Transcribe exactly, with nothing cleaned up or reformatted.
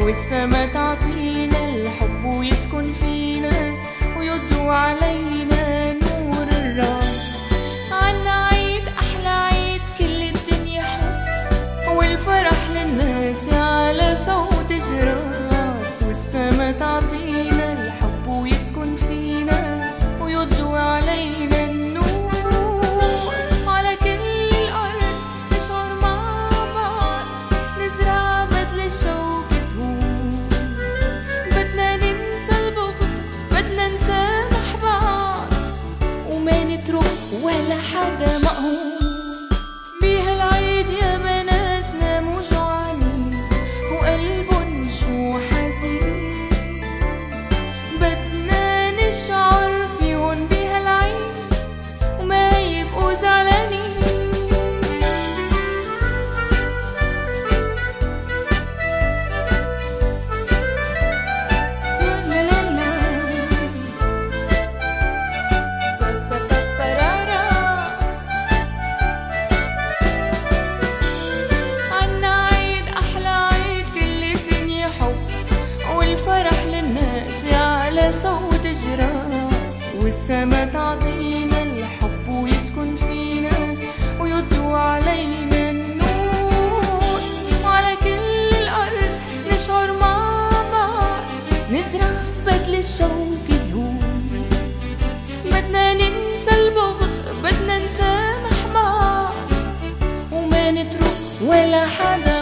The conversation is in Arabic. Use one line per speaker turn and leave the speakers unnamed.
والسما تعطينا الحب ويسكن فينا ويضوي علينا نور الراس. عنا عيد أحلى عيد، كل الدنيا حب والفرح للناس على صوت جراس. والسما تعطينا الحب ويسكن فينا ويضوي علينا النور. على كل الأرض نشعر مع بعض، نزرع بدل الشوق زهور. بدنا ننسى البغض، بدنا نسامح بعض، وما نترك ولا حدا مقهور. بهالعيد يا ناسنا مو جوعانين وقلبن شو حزين، بدنا نشعر فيهن بهالعيد وما يبقوا زعلانين. صوت جراس، والسما تعطينا الحب ويسكن فينا ويضوي علينا النور. وعلى كل الأرض نشعر مع بعض، نزرع بدل الشوق زهور. بدنا ننسى البغض، بدنا نسامح بعض، وما نترك ولا حدا